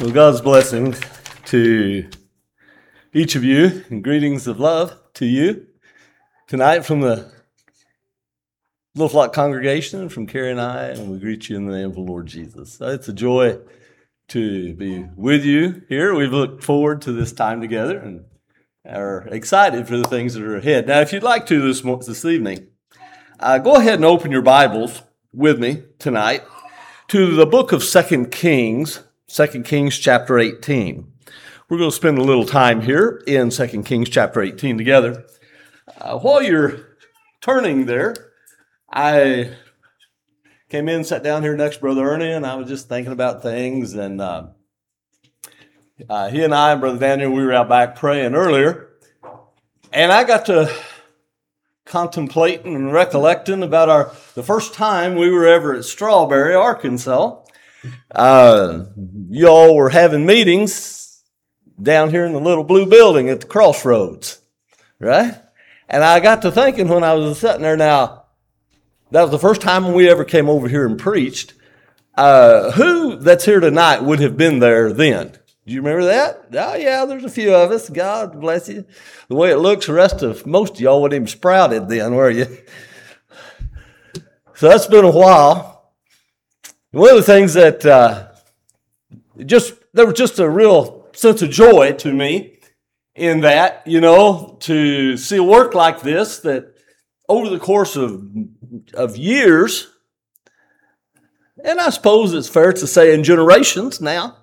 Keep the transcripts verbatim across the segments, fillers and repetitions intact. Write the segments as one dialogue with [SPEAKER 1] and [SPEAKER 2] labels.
[SPEAKER 1] Well, God's blessing to each of you and greetings of love to you tonight from the Little Flock congregation, from Carrie and I, and we greet you in the name of the Lord Jesus. So it's a joy to be with you here. We've looked forward to this time together and are excited for the things that are ahead. Now, if you'd like to this, this evening, uh, go ahead and open your Bibles with me tonight to the book of Second Kings, Second Kings chapter eighteen. We're going to spend a little time here in Second Kings chapter eighteen together. Uh, while you're turning there, I came in, sat down here next to Brother Ernie, and I was just thinking about things. And uh, uh, he and I and Brother Daniel, we were out back praying earlier, and I got to contemplating and recollecting about our the first time we were ever at Strawberry, Arkansas. Uh, y'all were having meetings down here in the little blue building at the crossroads, right? And I got to thinking when I was sitting there, now, that was the first time we ever came over here and preached. Uh, who that's here tonight would have been there then? Do you remember that? Oh, yeah, there's a few of us. God bless you. The way it looks, the rest of most of y'all wouldn't even sprouted then, were you? So that's been a while. One of the things that uh, just, there was just a real sense of joy to me in that, you know, to see a work like this that over the course of, of years, and I suppose it's fair to say in generations now,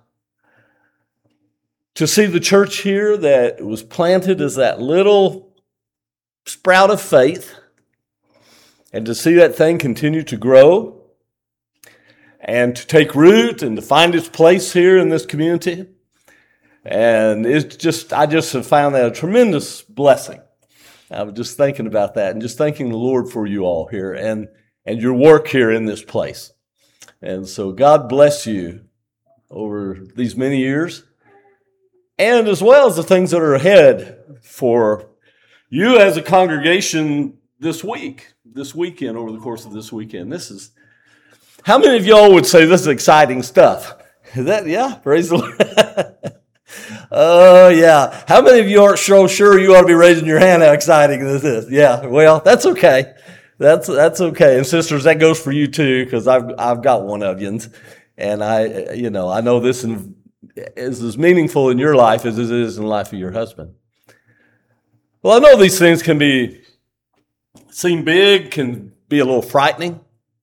[SPEAKER 1] to see the church here that was planted as that little sprout of faith, and to see that thing continue to grow, and to take root, and to find its place here in this community. And it's just, I just have found that a tremendous blessing. I was just thinking about that, and just thanking the Lord for you all here, and, and your work here in this place. And so God bless you over these many years, and as well as the things that are ahead for you as a congregation this week, this weekend, over the course of this weekend. This is, how many of y'all would say this is exciting stuff? Is that, yeah, praise the Lord. Oh, yeah. How many of you aren't so sure you ought to be raising your hand how exciting this is? Yeah, well, that's okay. That's that's okay. And sisters, that goes for you too, because I've I've got one of you, and I, you know, I know this in, is as meaningful in your life as it is in the life of your husband. Well, I know these things can be, seem big, can be a little frightening.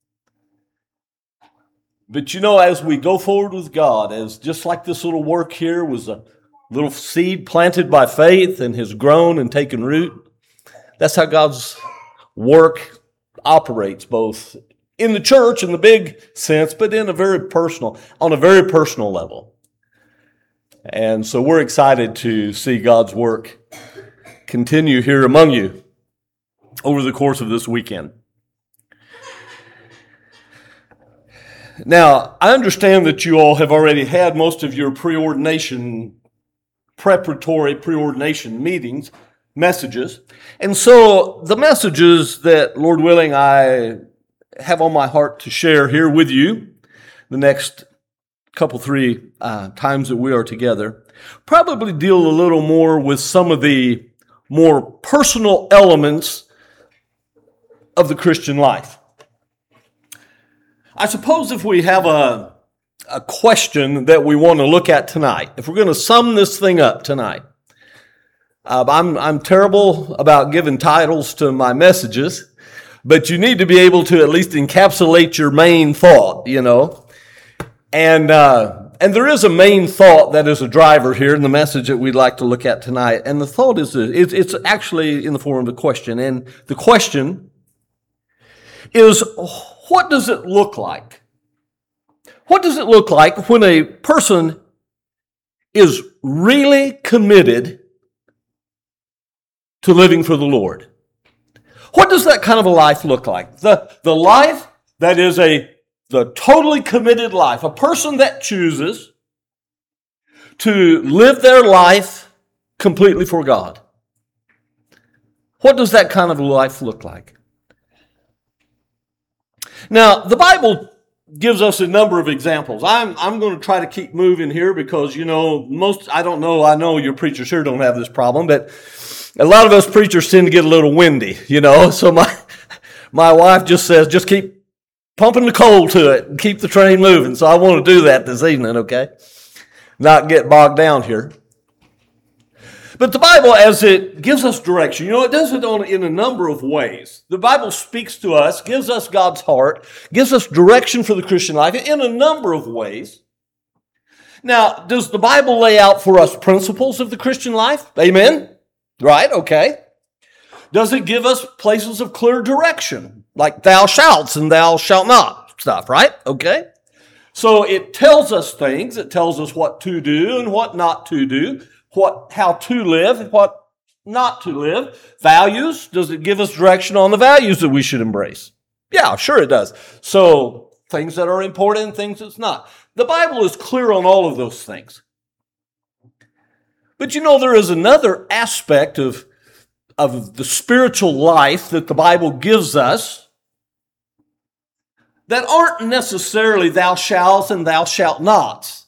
[SPEAKER 1] But you know, as we go forward with God, as just like this little work here was a little seed planted by faith and has grown and taken root, that's how God's work operates, both in the church in the big sense, but in a very personal, on a very personal level. And so we're excited to see God's work continue here among you over the course of this weekend. Now, I understand that you all have already had most of your preordination, preparatory preordination meetings, messages. And so the messages that, Lord willing, I have on my heart to share here with you the next couple, three uh, times that we are together, probably deal a little more with some of the more personal elements of the Christian life. I suppose if we have a, a question that we want to look at tonight, if we're going to sum this thing up tonight, uh, I'm, I'm terrible about giving titles to my messages, but you need to be able to at least encapsulate your main thought, you know. And, uh, and there is a main thought that is a driver here in the message that we'd like to look at tonight. And the thought is, it's, it's actually in the form of a question. And the question is, what does it look like? What does it look like when a person is really committed to living for the Lord? What does that kind of a life look like? The, the life that is a the totally committed life, a person that chooses to live their life completely for God. What does that kind of life look like? Now, the Bible gives us a number of examples. I'm I'm going to try to keep moving here because, you know, most, I don't know, I know your preachers here don't have this problem, but a lot of us preachers tend to get a little windy, you know. So my my wife just says, just keep pumping the coal to it and keep the train moving. So I want to do that this evening, okay? Not get bogged down here. But the Bible, as it gives us direction, you know, it does it on, in a number of ways. The Bible speaks to us, gives us God's heart, gives us direction for the Christian life in a number of ways. Now, does the Bible lay out for us principles of the Christian life? Amen? Right? Okay. Does it give us places of clear direction, like thou shalt and thou shalt not stuff, right? Okay. So it tells us things. It tells us what to do and what not to do. What, how to live, what not to live. Values, does it give us direction on the values that we should embrace? Yeah, sure it does. So things that are important and things that's not. The Bible is clear on all of those things. But you know, there is another aspect of, of the spiritual life that the Bible gives us that aren't necessarily thou shalt and thou shalt nots,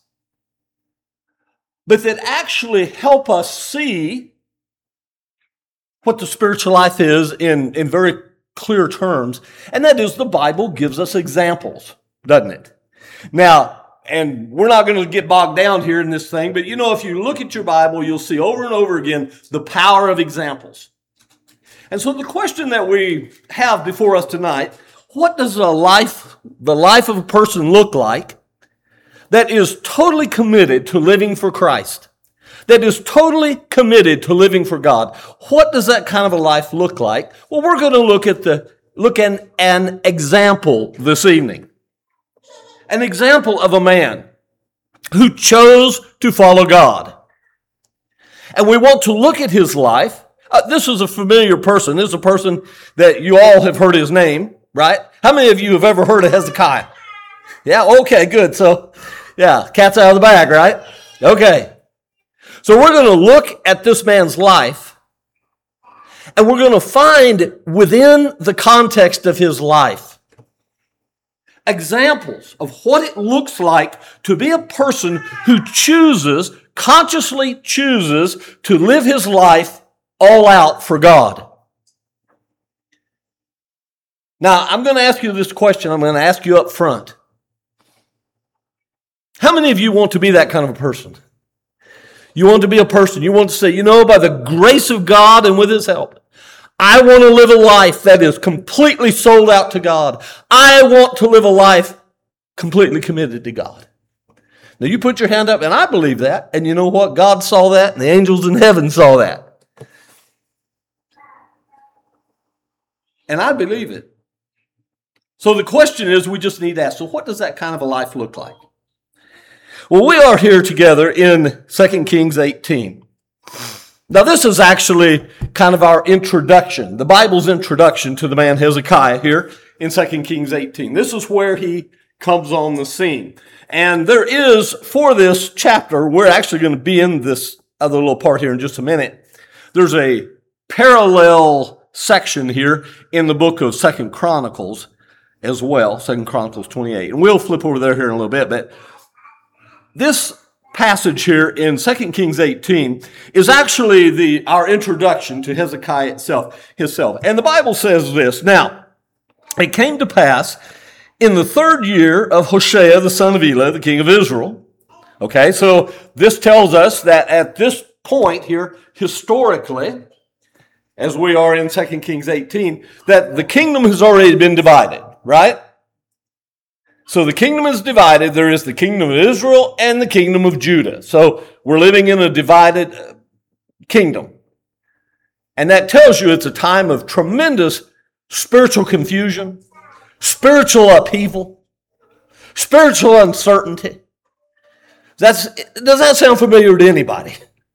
[SPEAKER 1] but that actually help us see what the spiritual life is in, in very clear terms. And that is, the Bible gives us examples, doesn't it? Now, and we're not going to get bogged down here in this thing, but you know, if you look at your Bible, you'll see over and over again the power of examples. And so the question that we have before us tonight, what does a life, the life of a person look like that is totally committed to living for Christ, that is totally committed to living for God? What does that kind of a life look like? Well, we're going to look at the look at an example this evening. An example of a man who chose to follow God. And we want to look at his life. Uh, this is a familiar person. This is a person that you all have heard his name, right? How many of you have ever heard of Hezekiah? Yeah, okay, good. So, yeah, cat's out of the bag, right? Okay. So we're going to look at this man's life, and we're going to find within the context of his life examples of what it looks like to be a person who chooses, consciously chooses to live his life all out for God. Now, I'm going to ask you this question. I'm going to ask you up front. How many of you want to be that kind of a person? You want to be a person, you want to say, you know, by the grace of God and with His help, I want to live a life that is completely sold out to God. I want to live a life completely committed to God. Now, you put your hand up, and I believe that. And you know what? God saw that, and the angels in heaven saw that. And I believe it. So the question is, we just need to ask, so what does that kind of a life look like? Well, we are here together in Second Kings eighteen. Now, this is actually kind of our introduction, the Bible's introduction to the man Hezekiah here in Second Kings eighteen. This is where he comes on the scene. And there is, for this chapter, we're actually going to be in this other little part here in just a minute. There's a parallel section here in the book of Second Chronicles as well, Second Chronicles twenty-eight. And we'll flip over there here in a little bit, but this passage here in Second Kings eighteen is actually the our introduction to Hezekiah itself, himself. And the Bible says this, now, it came to pass in the third year of Hoshea, the son of Elah, the king of Israel. Okay, so this tells us that at this point here, historically, as we are in Second Kings eighteen, that the kingdom has already been divided, right? So the kingdom is divided. There is the kingdom of Israel and the kingdom of Judah. So we're living in a divided kingdom. And that tells you it's a time of tremendous spiritual confusion, spiritual upheaval, spiritual uncertainty. That's, does that sound familiar to anybody?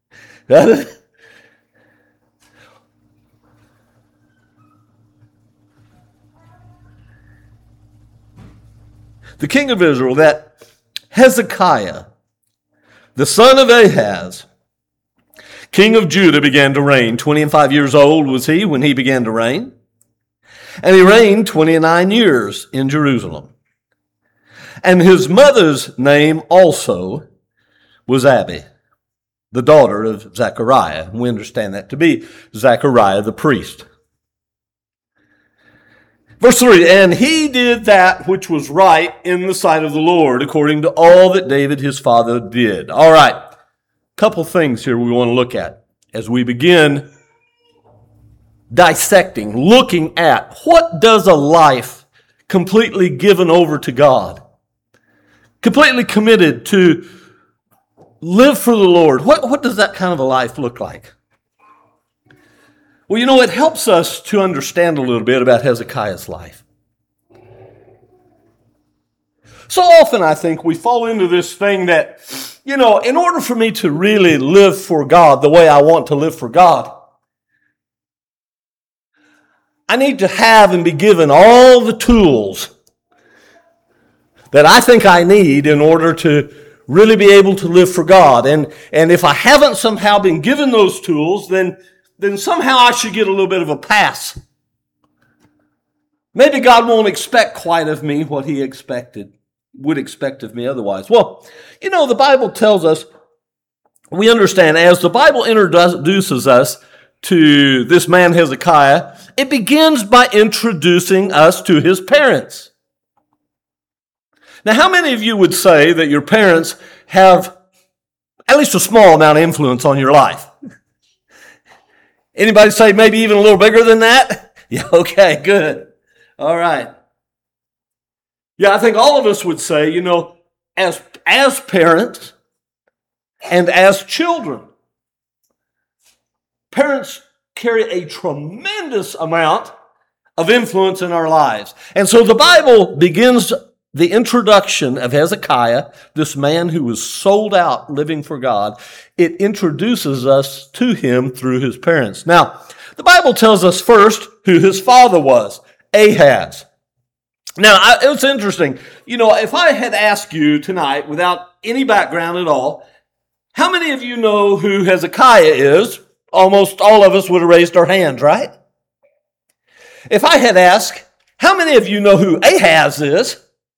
[SPEAKER 1] The king of Israel, that Hezekiah, the son of Ahaz, king of Judah, began to reign. twenty and five years old was he when he began to reign. And he reigned twenty-nine years in Jerusalem. And his mother's name also was Abi, the daughter of Zechariah. We understand that to be Zechariah the priest. Verse three, and he did that which was right in the sight of the Lord, according to all that David his father did. All right, a couple things here we want to look at as we begin dissecting, looking at what does a life completely given over to God, completely committed to live for the Lord, what, what does that kind of a life look like? Well, you know, it helps us to understand a little bit about Hezekiah's life. So often I think we fall into this thing that, you know, in order for me to really live for God the way I want to live for God, I need to have and be given all the tools that I think I need in order to really be able to live for God. And, and if I haven't somehow been given those tools, then, then somehow I should get a little bit of a pass. Maybe God won't expect quite of me what he expected, would expect of me otherwise. Well, you know, the Bible tells us, we understand, as the Bible introduces us to this man Hezekiah, it begins by introducing us to his parents. Now, how many of you would say that your parents have at least a small amount of influence on your life? Anybody say maybe even a little bigger than that? Yeah, okay, good. All right. Yeah, I think all of us would say, you know, as, as parents and as children, parents carry a tremendous amount of influence in our lives. And so the Bible begins the introduction of Hezekiah, this man who was sold out living for God. It introduces us to him through his parents. Now, the Bible tells us first who his father was, Ahaz. Now, I, it was interesting. You know, if I had asked you tonight, without any background at all, how many of you know who Hezekiah is? Almost all of us would have raised our hands, right? If I had asked, how many of you know who Ahaz is?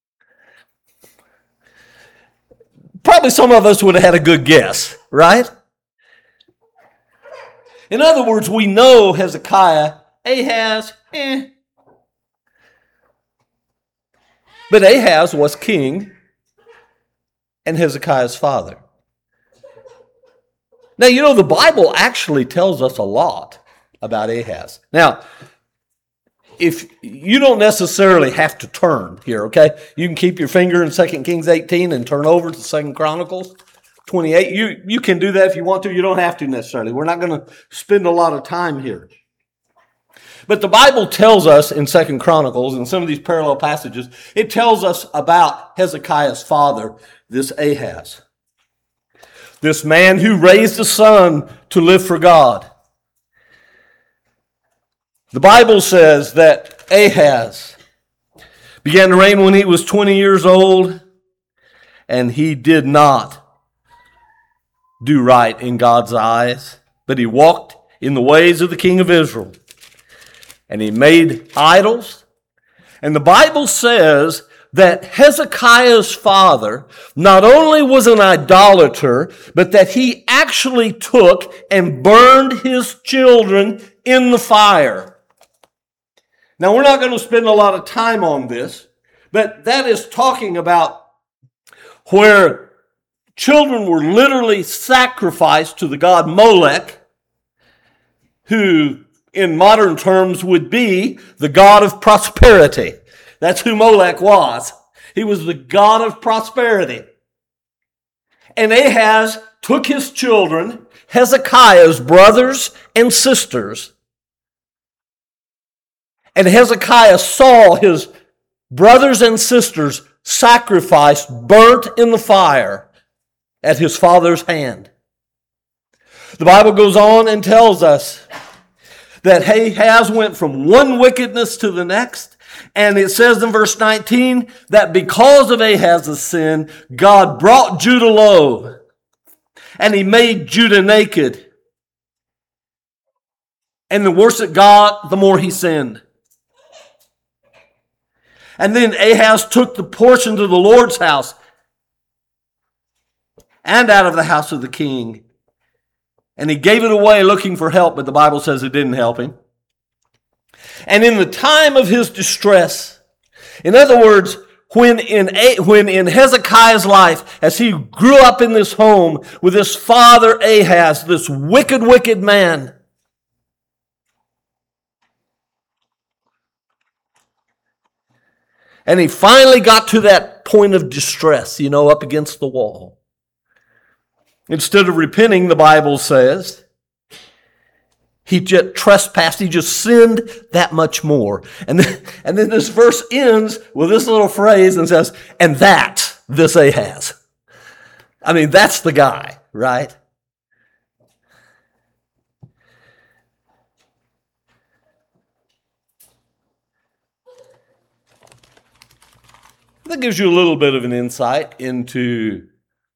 [SPEAKER 1] Probably some of us would have had a good guess, right? In other words, we know Hezekiah. Ahaz, eh. But Ahaz was king and Hezekiah's father. Now, you know, the Bible actually tells us a lot about Ahaz. Now, if you don't necessarily have to turn here, okay? You can keep your finger in Second Kings eighteen and turn over to Second Chronicles twenty-eight. You, you can do that if you want to. You don't have to necessarily. We're not going to spend a lot of time here. But the Bible tells us in Second Chronicles, in some of these parallel passages, it tells us about Hezekiah's father, this Ahaz. This man who raised a son to live for God. The Bible says that Ahaz began to reign when he was twenty years old, and he did not do right in God's eyes, but he walked in the ways of the king of Israel. And he made idols. And the Bible says that Hezekiah's father not only was an idolater, but that he actually took and burned his children in the fire. Now, we're not going to spend a lot of time on this, but that is talking about where children were literally sacrificed to the god Molech, who in modern terms would be the god of prosperity. That's who Molech was. He was the god of prosperity. And Ahaz took his children, Hezekiah's brothers and sisters, and Hezekiah saw his brothers and sisters sacrificed, burnt in the fire at his father's hand. The Bible goes on and tells us that Ahaz went from one wickedness to the next. And it says in verse nineteen that because of Ahaz's sin, God brought Judah low. And he made Judah naked. And the worse it got, the more he sinned. And then Ahaz took the portion to the Lord's house and out of the house of the king. And he gave it away looking for help, but the Bible says it didn't help him. And in the time of his distress, in other words, when in, when in Hezekiah's life, as he grew up in this home with his father Ahaz, this wicked, wicked man, and he finally got to that point of distress, you know, up against the wall. Instead of repenting, the Bible says, he just trespassed, he just sinned that much more. And then, and then this verse ends with this little phrase and says, and that, this Ahaz. I mean, that's the guy, right? That gives you a little bit of an insight into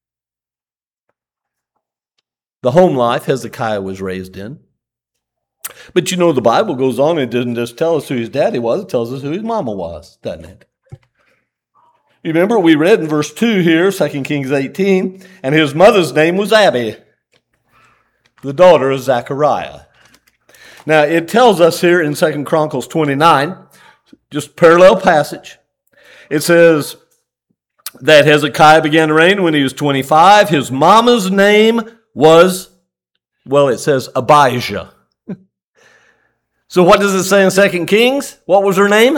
[SPEAKER 1] the home life Hezekiah was raised in. But you know, the Bible goes on and doesn't just tell us who his daddy was, it tells us who his mama was, doesn't it? You remember we read in verse two here, Second Kings eighteen, and his mother's name was Abi, the daughter of Zechariah. Now, it tells us here in Second Chronicles twenty-nine, just parallel passage, it says that Hezekiah began to reign when he was twenty-five. His mama's name was, well, it says Abijah. So what does it say in Second Kings? What was her name?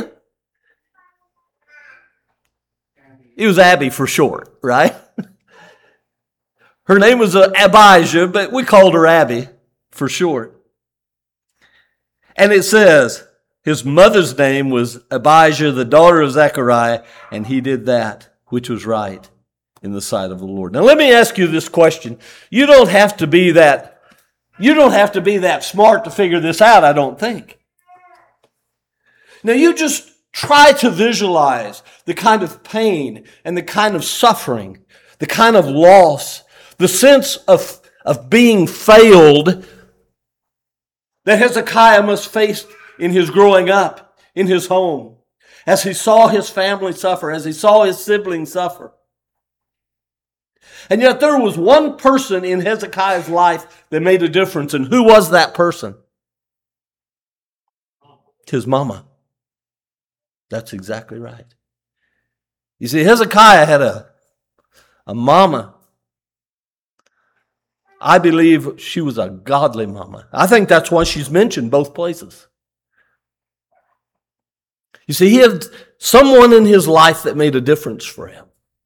[SPEAKER 1] It was Abby for short, right? Her name was uh, Abijah, but we called her Abby for short. And it says, his mother's name was Abijah, the daughter of Zechariah, and he did that which was right in the sight of the Lord. Now let me ask you this question. You don't have to be that You don't have to be that smart to figure this out, I don't think. Now you just try to visualize the kind of pain and the kind of suffering, the kind of loss, the sense of, of being failed that Hezekiah must face in his growing up, in his home, as he saw his family suffer, as he saw his siblings suffer. And yet there was one person in Hezekiah's life that made a difference. And who was that person? His mama. That's exactly right. You see, Hezekiah had a, a mama. I believe she was a godly mama. I think that's why she's mentioned both places. You see, he had someone in his life that made a difference for him.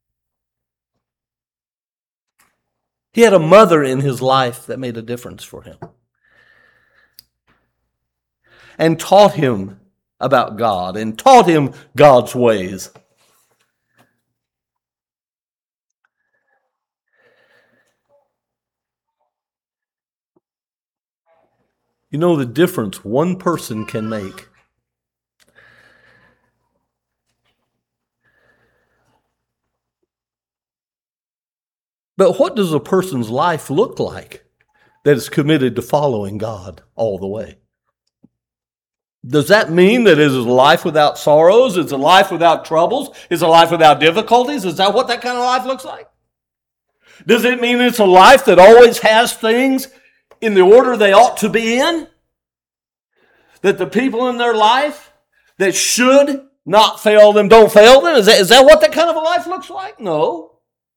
[SPEAKER 1] He had a mother in his life that made a difference for him and taught him about God and taught him God's ways. You know the difference one person can make. But what does a person's life look like that is committed to following God all the way? Does that mean that it is a life without sorrows? Is it a life without troubles? Is it a life without difficulties? Is that what that kind of life looks like? Does it mean it's a life that always has things in the order they ought to be in? That the people in their life that should not fail them don't fail them? Is that, is that what that kind of a life looks like? No.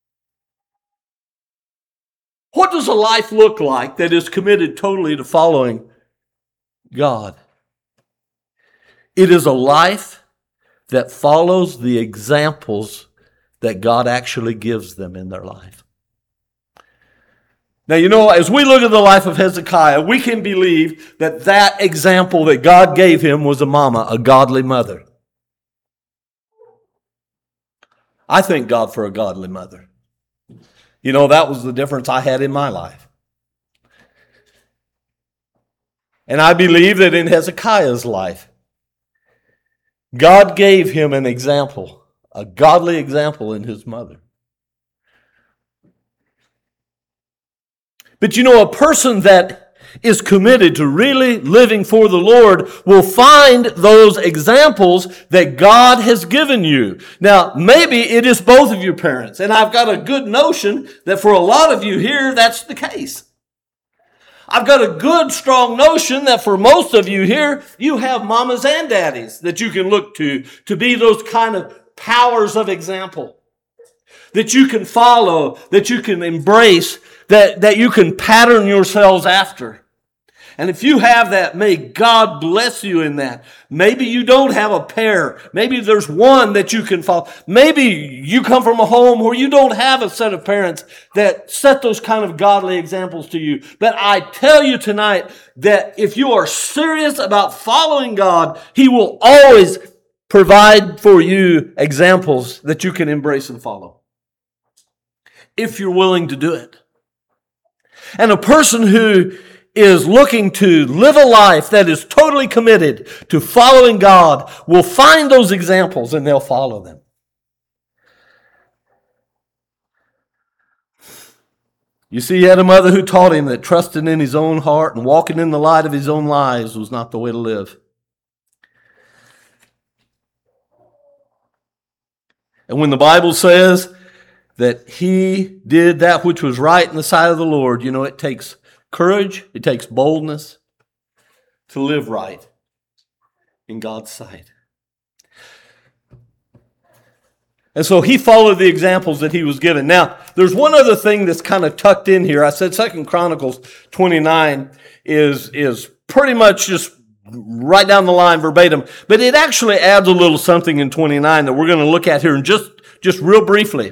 [SPEAKER 1] What does a life look like that is committed totally to following God? It is a life that follows the examples that God actually gives them in their life. Now, you know, as we look at the life of Hezekiah, we can believe that that example that God gave him was a mama, a godly mother. I thank God for a godly mother. You know, that was the difference I had in my life. And I believe that in Hezekiah's life, God gave him an example, a godly example in his mother. But you know, a person that is committed to really living for the Lord will find those examples that God has given you. Now, maybe it is both of your parents, and I've got a good notion that for a lot of you here, that's the case. I've got a good, strong notion that for most of you here, you have mamas and daddies that you can look to to be those kind of powers of example that you can follow, that you can embrace, that, that you can pattern yourselves after. And if you have that, may God bless you in that. Maybe you don't have a pair. Maybe there's one that you can follow. Maybe you come from a home where you don't have a set of parents that set those kind of godly examples to you. But I tell you tonight that if you are serious about following God, He will always provide for you examples that you can embrace and follow, if you're willing to do it. And a person who is looking to live a life that is totally committed to following God will find those examples and they'll follow them. You see, he had a mother who taught him that trusting in his own heart and walking in the light of his own lives was not the way to live. And when the Bible says that he did that which was right in the sight of the Lord, you know, it takes courage, it takes boldness to live right in God's sight. And so he followed the examples that he was given. Now, there's one other thing that's kind of tucked in here. I said Second Chronicles twenty-nine is, is pretty much just right down the line verbatim, but it actually adds a little something in twenty-nine that we're going to look at here in just, just real briefly.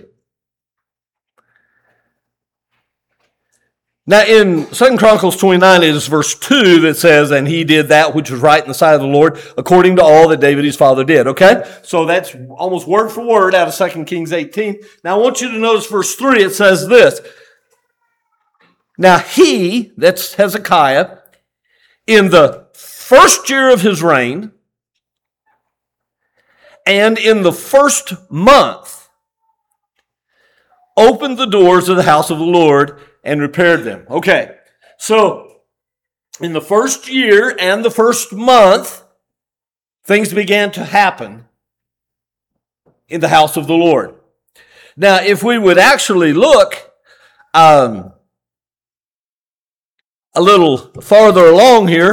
[SPEAKER 1] Now, in Second Chronicles twenty-nine, it is verse two that says, and he did that which was right in the sight of the Lord, according to all that David his father did. Okay? So that's almost word for word out of Second Kings eighteen. Now, I want you to notice verse three, it says this. Now, he, that's Hezekiah, in the first year of his reign, and in the first month, opened the doors of the house of the Lord and repaired them. Okay, so in the first year and the first month, things began to happen in the house of the Lord. Now, if we would actually look um, a little farther along here,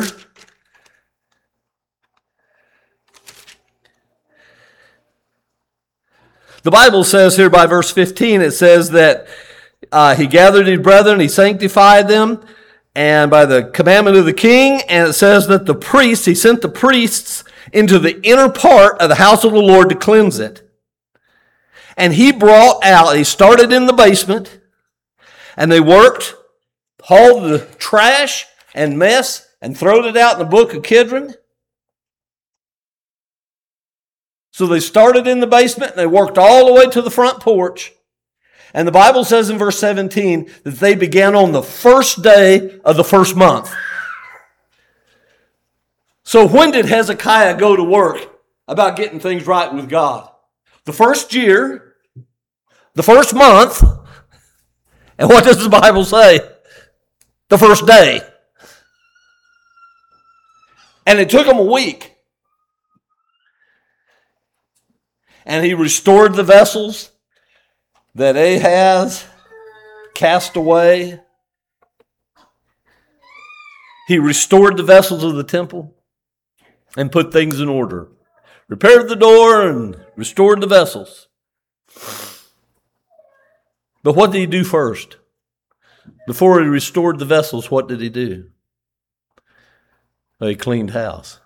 [SPEAKER 1] the Bible says here by verse fifteen, it says that Uh, he gathered his brethren, he sanctified them, and by the commandment of the king, and it says that the priests, he sent the priests into the inner part of the house of the Lord to cleanse it. And he brought out, he started in the basement, and they worked, hauled the trash and mess, and throwed it out in the brook of Kidron. So they started in the basement, and they worked all the way to the front porch. And the Bible says in verse seventeen that they began on the first day of the first month. So when did Hezekiah go to work about getting things right with God? The first year, the first month, and what does the Bible say? The first day. And it took him a week. And he restored the vessels that Ahaz cast away. He restored the vessels of the temple and put things in order. Repaired the door and restored the vessels. But what did he do first? Before he restored the vessels, what did he do? Well, he cleaned house.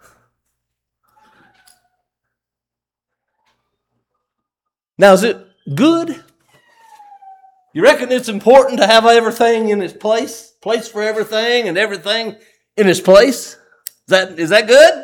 [SPEAKER 1] Now, is it good? You reckon it's important to have everything in its place? Place for everything and everything in its place? Is that, is that good?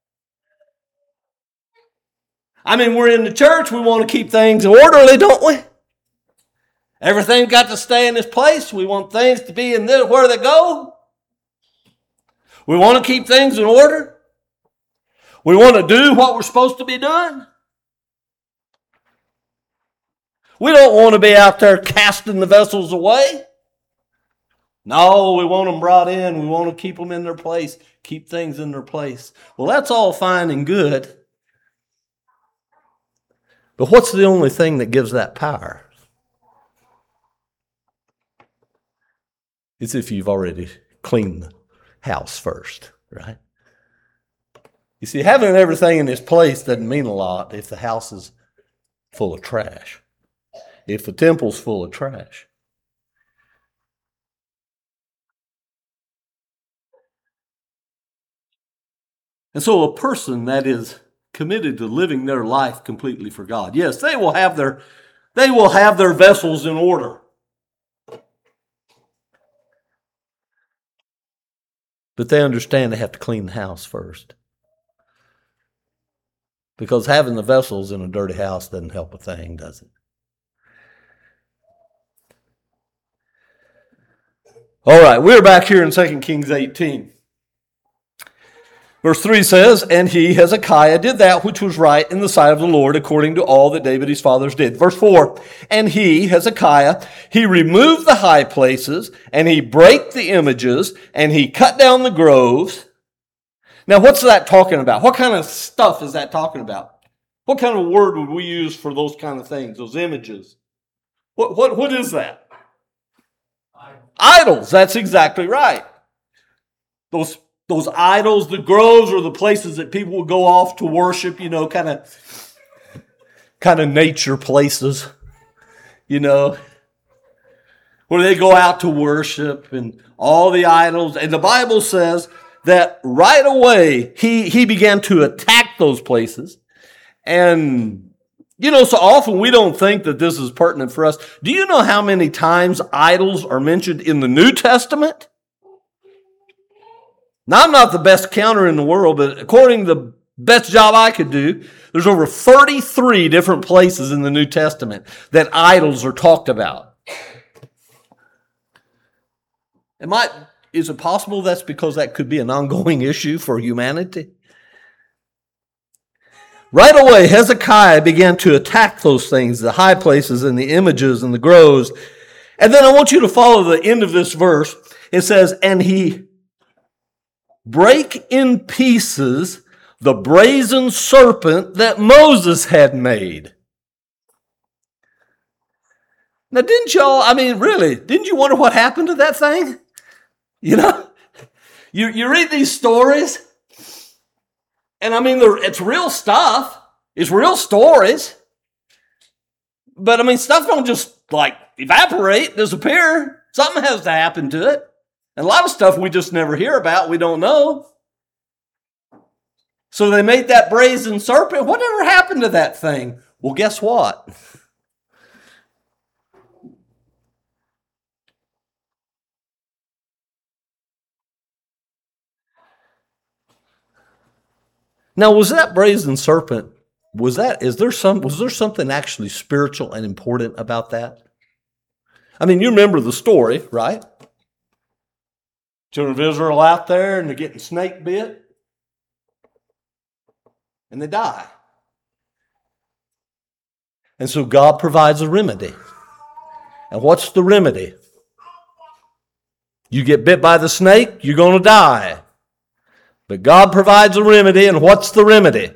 [SPEAKER 1] I mean, we're in the church. We want to keep things orderly, don't we? Everything's got to stay in its place. We want things to be in there where they go. We want to keep things in order. We want to do what we're supposed to be doing. We don't want to be out there casting the vessels away. No, we want them brought in. We want to keep them in their place, keep things in their place. Well, that's all fine and good. But what's the only thing that gives that power? It's if you've already cleaned the house first, right? You see, having everything in its place doesn't mean a lot if the house is full of trash, if the temple's full of trash. And so a person that is committed to living their life completely for God, yes, they will have their, they will have their vessels in order. But they understand they have to clean the house first. Because having the vessels in a dirty house doesn't help a thing, does it? All right, we're back here in Second Kings eighteen. Verse three says, and he, Hezekiah, did that which was right in the sight of the Lord, according to all that David his fathers did. Verse four, and he, Hezekiah, he removed the high places, and he brake the images, and he cut down the groves. Now, what's that talking about? What kind of stuff is that talking about? What kind of word would we use for those kind of things, those images? What, what, what is that? Idols, that's exactly right. Those Those idols, the groves, are the places that people would go off to worship, you know, kind of kind of nature places, you know, where they go out to worship and all the idols. And the Bible says that right away he, he began to attack those places. And, you know, so often we don't think that this is pertinent for us. Do you know how many times idols are mentioned in the New Testament? Now, I'm not the best counter in the world, but according to the best job I could do, there's over thirty-three different places in the New Testament that idols are talked about. Am I, is it possible that's because that could be an ongoing issue for humanity? Right away, Hezekiah began to attack those things, the high places and the images and the groves. And then I want you to follow the end of this verse. It says, and he break in pieces the brazen serpent that Moses had made. Now, didn't y'all, I mean, really, didn't you wonder what happened to that thing? You know, you, you read these stories, and I mean, it's real stuff. It's real stories. But I mean, stuff don't just like evaporate, disappear. Something has to happen to it. And a lot of stuff we just never hear about, we don't know. So they made that brazen serpent. Whatever happened to that thing? Well, guess what? Now, was that brazen serpent, was that, is there some, was there something actually spiritual and important about that? I mean, you remember the story, right? Children of Israel out there and they're getting snake bit and they die. And so God provides a remedy. And what's the remedy? You get bit by the snake, you're going to die. But God provides a remedy, and what's the remedy?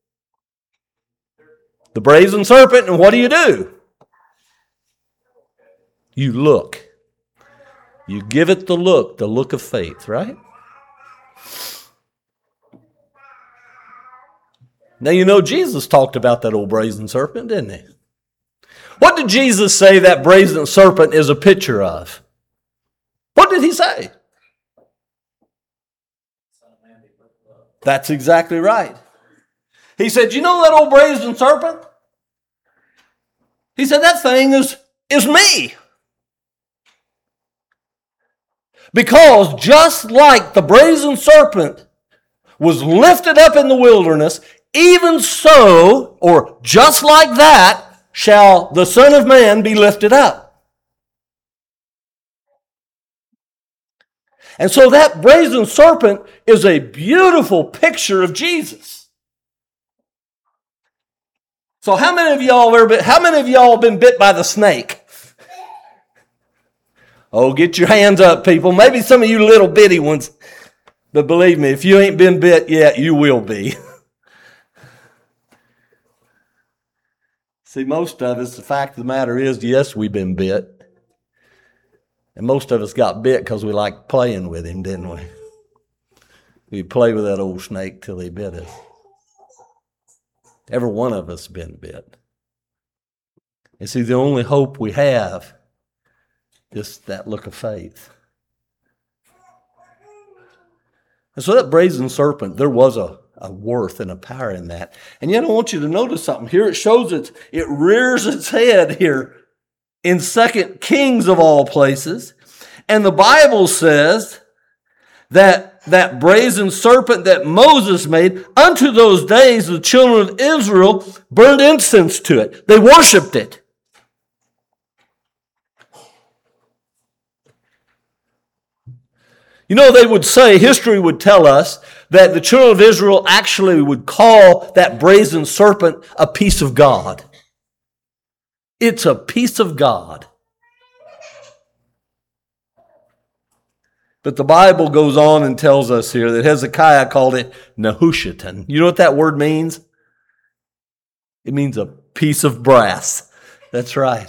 [SPEAKER 1] The brazen serpent, and what do you do? You look. You give it the look, the look of faith, right? Now, you know, Jesus talked about that old brazen serpent, didn't he? What did Jesus say that brazen serpent is a picture of? What did he say? That's exactly right. He said, you know that old brazen serpent? He said, that thing is, is me. Because just like the brazen serpent was lifted up in the wilderness, even so, or just like that, shall the Son of Man be lifted up. And so that brazen serpent is a beautiful picture of Jesus. So how many of y'all ever been, how many of y'all been bit by the snake? Oh, get your hands up, people. Maybe some of you little bitty ones. But believe me, if you ain't been bit yet, you will be. See, most of us, the fact of the matter is, yes, we've been bit. And most of us got bit because we liked playing with him, didn't we? We play with that old snake till he bit us. Every one of us been bit. And see, the only hope we have is that look of faith. And so that brazen serpent, there was a, a worth and a power in that. And yet I want you to notice something. Here it shows it, it rears its head here in Second Kings of all places. And the Bible says that that brazen serpent that Moses made, unto those days the children of Israel burned incense to it. They worshiped it. You know, they would say, history would tell us, that the children of Israel actually would call that brazen serpent a piece of God. It's a piece of God. But the Bible goes on and tells us here that Hezekiah called it Nehushtan. You know what that word means? It means a piece of brass. That's right.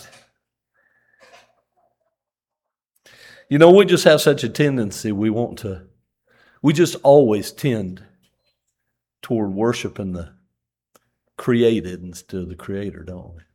[SPEAKER 1] You know, we just have such a tendency, we want to, we just always tend toward worshiping the created instead of the Creator, don't we?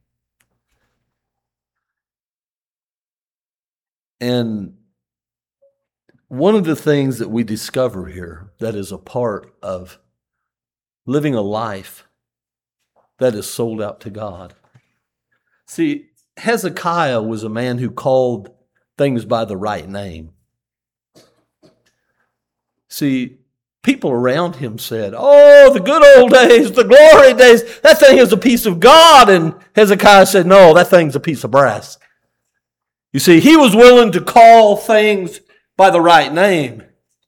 [SPEAKER 1] And one of the things that we discover here that is a part of living a life that is sold out to God. See, Hezekiah was a man who called things by the right name. See, people around him said, oh, the good old days, the glory days, that thing is a piece of God. And Hezekiah said, no, that thing's a piece of brass. You see, he was willing to call things by the right name.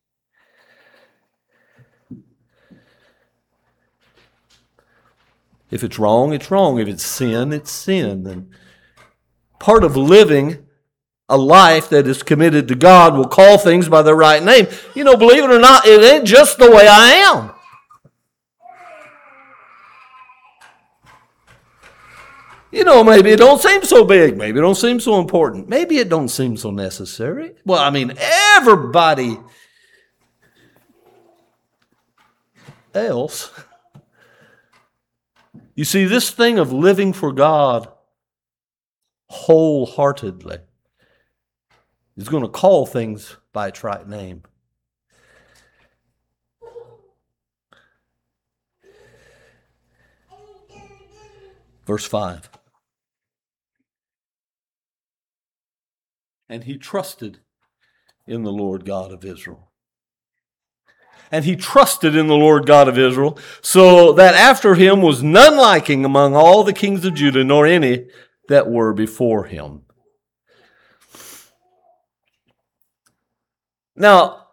[SPEAKER 1] If it's wrong, it's wrong. If it's sin, it's sin. And part of living a life that is committed to God will call things by their right name. You know, believe it or not, it ain't just the way I am. You know, maybe it don't seem so big. Maybe it don't seem so important. Maybe it don't seem so necessary. Well, I mean, everybody else. You see, this thing of living for God wholeheartedly is going to call things by its right name. Verse five. And he trusted in the Lord God of Israel. And he trusted in the Lord God of Israel, so that after him was none like him among all the kings of Judah, nor any that were before him. Now,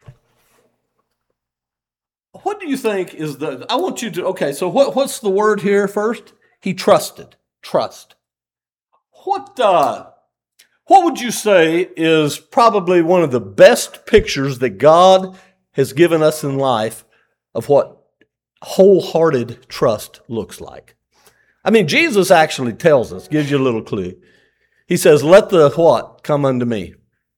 [SPEAKER 1] what do you think is the, I want you to, okay, so what, what's the word here first? He trusted. Trust. What, uh, what would you say is probably one of the best pictures that God has given us in life of what wholehearted trust looks like? I mean, Jesus actually tells us, gives you a little clue. He says, let the what come unto me?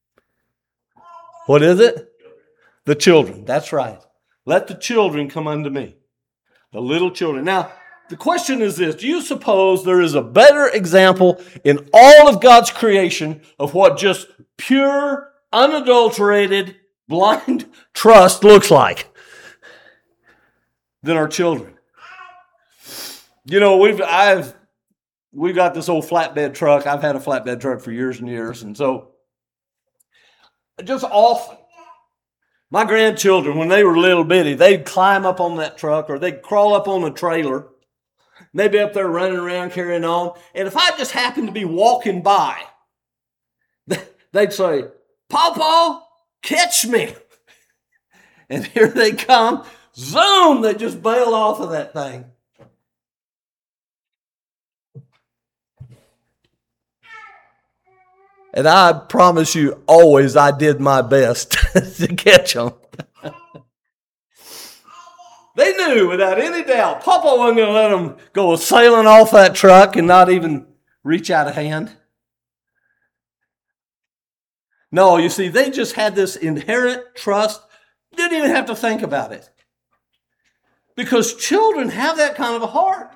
[SPEAKER 1] What is it? The children. That's right. Let the children come unto me. The little children. Now, the question is this. Do you suppose there is a better example in all of God's creation of what just pure, unadulterated, blind trust looks like than our children? You know, we've I've we've got this old flatbed truck. I've had a flatbed truck for years and years, and so just often, my grandchildren, when they were little bitty, they'd climb up on that truck or they'd crawl up on a trailer. They'd be up there running around, carrying on. And if I just happened to be walking by, they'd say, Pawpaw, catch me. And here they come. Zoom, they just bail off of that thing. And I promise you, always I did my best to catch them. They knew without any doubt Papa wasn't going to let them go sailing off that truck and not even reach out a hand. No, you see, they just had this inherent trust. Didn't even have to think about it. Because children have that kind of a heart.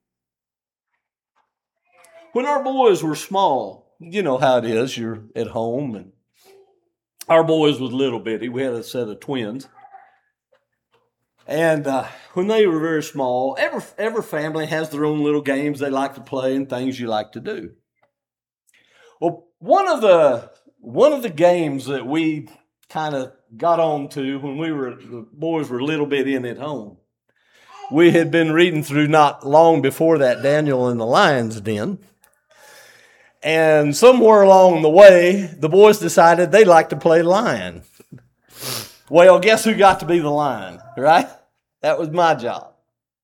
[SPEAKER 1] When our boys were small, you know how it is. You're at home, and our boys was little bitty. We had a set of twins. And uh, when they were very small, every, every family has their own little games they like to play and things you like to do. Well, one of the one of the games that we kind of got on to when we were the boys were little bitty and at home, we had been reading through not long before that Daniel in the Lion's Den. And somewhere along the way, the boys decided they'd like to play lion. Well, guess who got to be the lion, right? That was my job.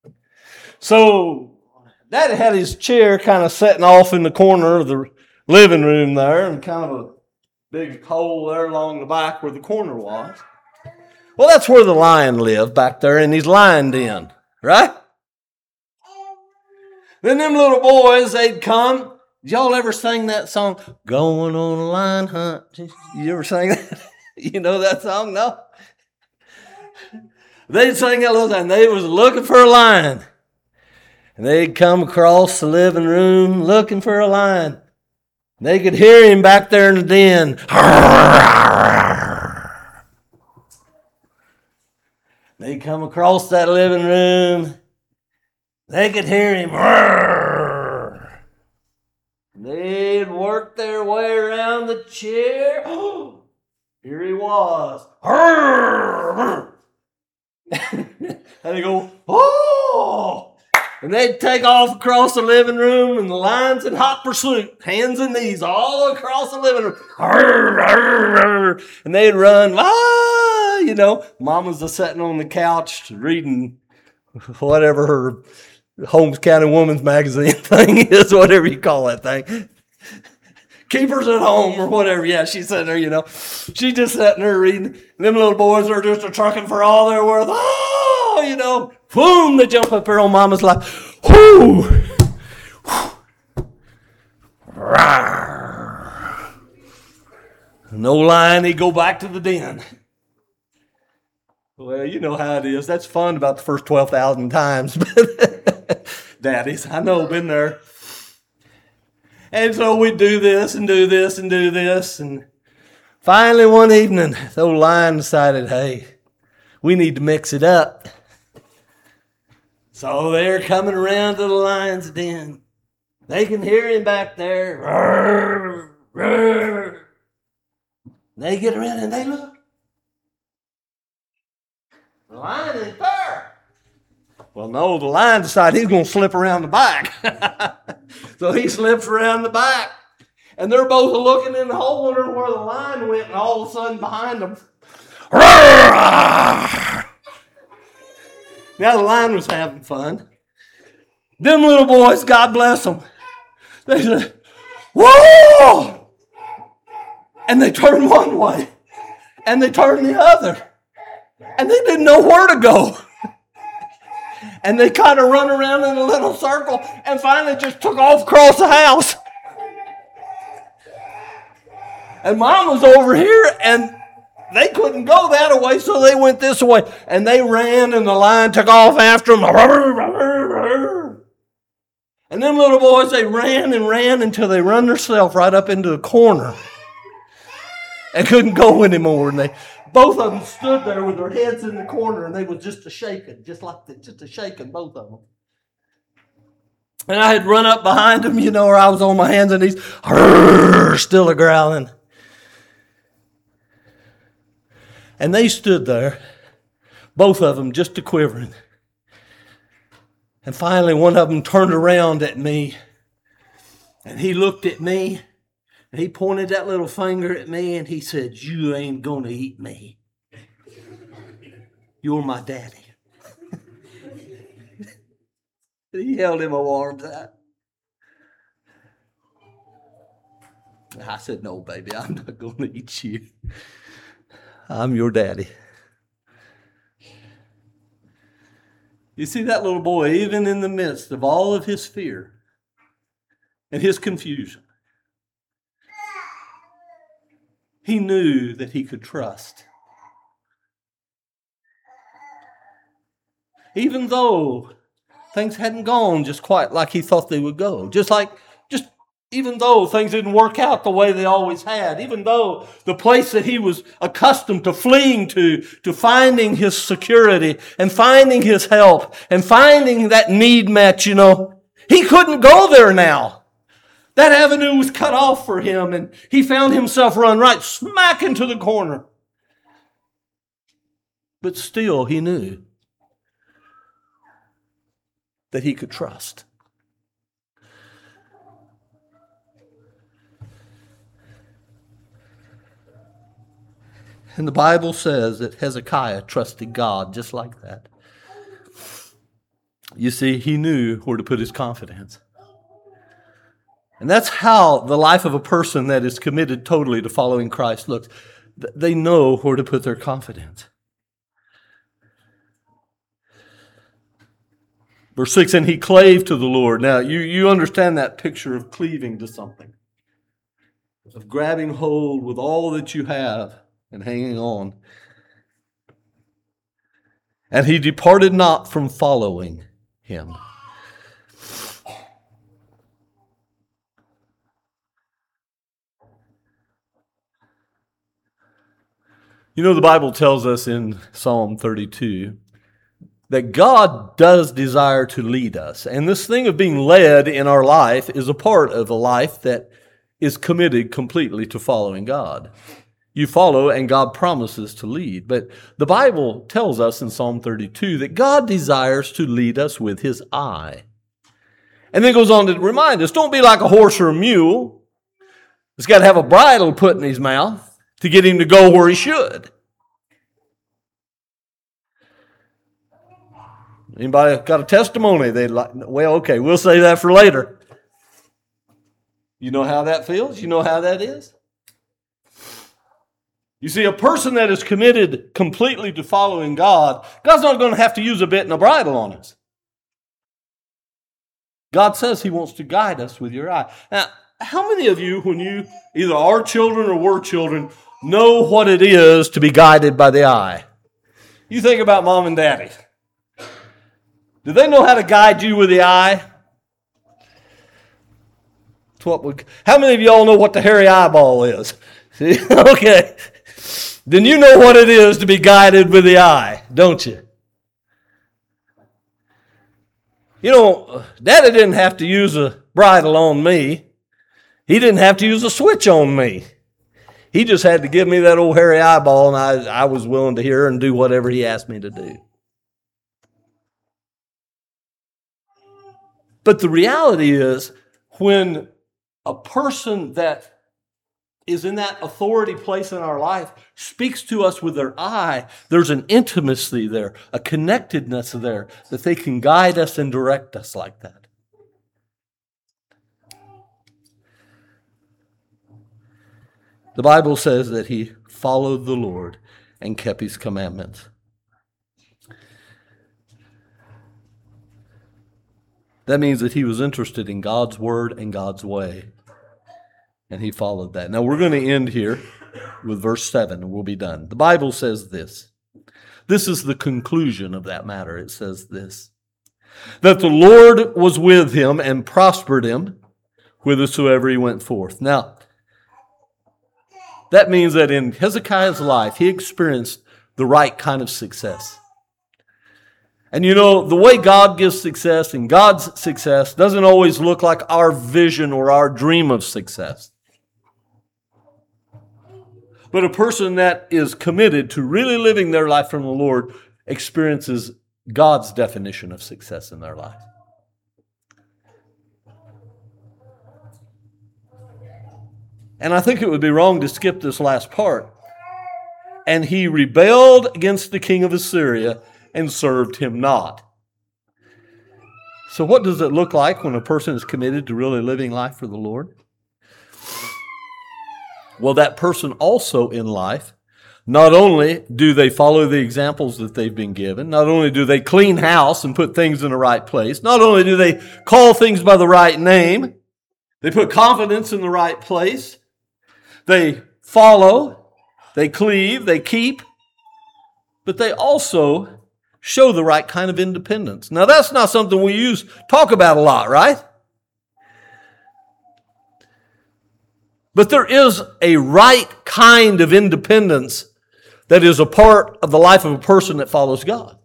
[SPEAKER 1] So Dad had his chair kind of sitting off in the corner of the living room there, and kind of a big hole there along the back where the corner was. Well, that's where the lion lived, back there in his lion den, right? Then them little boys, they'd come. Did y'all ever sing that song, Going on a Lion Hunt? You ever sing that? You know that song? No? They'd sing that little time. They was looking for a lion. And they'd come across the living room looking for a lion. They could hear him back there in the den. They'd come across that living room. They could hear him. They'd work their way around the chair. Here he was. And they go, oh! And they'd take off across the living room, and the lion's in hot pursuit, hands and knees all across the living room. And they'd run, ah, you know. Mama's just sitting on the couch reading whatever her Holmes County Woman's Magazine thing is, whatever you call that thing. Keepers at home or whatever. Yeah, she's sitting there, you know. She's just sitting there reading. And them little boys are just a trucking for all they're worth. Oh, you know. Boom, they jump up there on Mama's lap. Whoo! No lion, he'd go back to the den. Well, you know how it is. That's fun about the first twelve thousand times. Daddies, I know, been there. And so we'd do this and do this and do this. And finally one evening, the old lion decided, hey, we need to mix it up. So they're coming around to the lion's den. They can hear him back there. Rrr, rrr. They get around and they look. The lion is there. Well, no, the lion decided he's going to slip around the back. So he slips around the back. And they're both looking in the hole wondering where the lion went, and all of a sudden behind them. Now the lion was having fun. Them little boys, God bless them, they said, whoa! And they turned one way. And they turned the other. And they didn't know where to go. And they kind of run around in a little circle and finally just took off across the house. And Mom was over here and they couldn't go that way, so they went this way. And they ran and the lion took off after them. And them little boys, they ran and ran until they run themselves right up into the corner and couldn't go anymore. And they both of them stood there with their heads in the corner, and they was just a shaking, just like the, just a shaking, both of them. And I had run up behind them, you know, or I was on my hands and knees, still a growling. And they stood there, both of them just a quivering. And finally, one of them turned around at me, and he looked at me. And he pointed that little finger at me and he said, you ain't going to eat me. You're my daddy. He held him a warm time. I said, no, baby, I'm not going to eat you. I'm your daddy. You see, that little boy, even in the midst of all of his fear and his confusion, he knew that he could trust. Even though things hadn't gone just quite like he thought they would go. Just like, just even though things didn't work out the way they always had. Even though the place that he was accustomed to fleeing to, to finding his security and finding his help and finding that need met, you know, he couldn't go there now. That avenue was cut off for him, and he found himself run right smack into the corner. But still, he knew that he could trust. And the Bible says that Hezekiah trusted God just like that. You see, he knew where to put his confidence. And that's how the life of a person that is committed totally to following Christ looks. They know where to put their confidence. Verse six, and he clave to the Lord. Now, you, you understand that picture of cleaving to something. Of grabbing hold with all that you have and hanging on. And he departed not from following him. You know, the Bible tells us in Psalm thirty-two that God does desire to lead us. And this thing of being led in our life is a part of a life that is committed completely to following God. You follow and God promises to lead. But the Bible tells us in Psalm thirty-two that God desires to lead us with his eye. And then goes on to remind us, don't be like a horse or a mule. It's got to have a bridle put in his mouth to get him to go where he should. Anybody got a testimony? They like, well, okay, we'll say that for later. You know how that feels? You know how that is? You see, a person that is committed completely to following God, God's not going to have to use a bit and a bridle on us. God says he wants to guide us with your eye. Now, how many of you, when you either are children or were children, know what it is to be guided by the eye? You think about mom and daddy. Do they know how to guide you with the eye? It's what we, how many of y'all know what the hairy eyeball is? See? Okay. Then you know what it is to be guided with the eye, don't you? You know, Daddy didn't have to use a bridle on me. He didn't have to use a switch on me. He just had to give me that old hairy eyeball, and I, I was willing to hear and do whatever he asked me to do. But the reality is, when a person that is in that authority place in our life speaks to us with their eye, there's an intimacy there, a connectedness there, that they can guide us and direct us like that. The Bible says that he followed the Lord and kept his commandments. That means that he was interested in God's word and God's way. And he followed that. Now we're going to end here with verse seven and we'll be done. The Bible says this. This is the conclusion of that matter. It says this. That the Lord was with him and prospered him whithersoever he went forth. Now, that means that in Hezekiah's life, he experienced the right kind of success. And you know, the way God gives success and God's success doesn't always look like our vision or our dream of success. But a person that is committed to really living their life from the Lord experiences God's definition of success in their life. And I think it would be wrong to skip this last part. And he rebelled against the king of Assyria and served him not. So what does it look like when a person is committed to really living life for the Lord? Well, that person also in life, not only do they follow the examples that they've been given, not only do they clean house and put things in the right place, not only do they call things by the right name, they put confidence in the right place, they follow, they cleave, they keep, but they also show the right kind of independence. Now, that's not something we use talk about a lot, right? But there is a right kind of independence that is a part of the life of a person that follows God.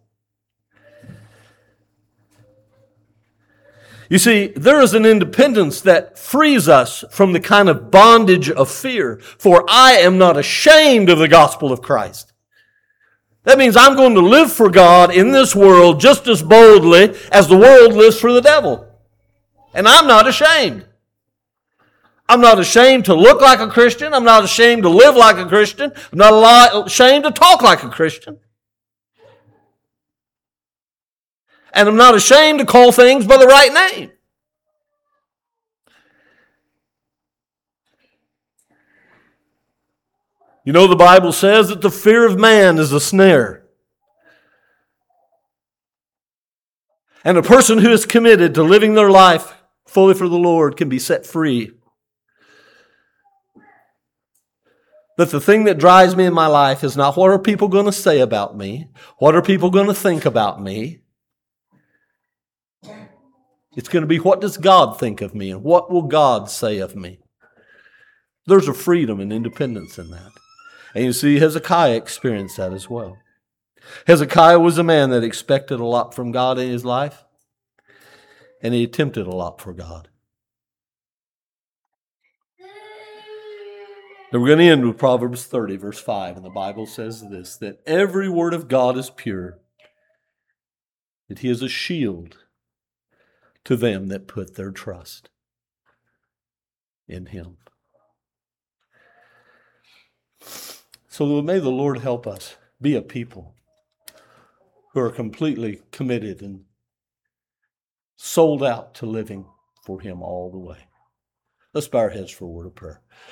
[SPEAKER 1] You see, there is an independence that frees us from the kind of bondage of fear. For I am not ashamed of the gospel of Christ. That means I'm going to live for God in this world just as boldly as the world lives for the devil. And I'm not ashamed. I'm not ashamed to look like a Christian. I'm not ashamed to live like a Christian. I'm not ashamed to talk like a Christian. And I'm not ashamed to call things by the right name. You know, the Bible says that the fear of man is a snare. And a person who is committed to living their life fully for the Lord can be set free. That the thing that drives me in my life is not what are people going to say about me? What are people going to think about me? It's going to be, what does God think of me? And what will God say of me? There's a freedom and independence in that. And you see, Hezekiah experienced that as well. Hezekiah was a man that expected a lot from God in his life. And he attempted a lot for God. Now we're going to end with Proverbs thirty, verse five. And the Bible says this, that every word of God is pure, that he is a shield to them that put their trust in him. So may the Lord help us be a people who are completely committed and sold out to living for him all the way. Let's bow our heads for a word of prayer.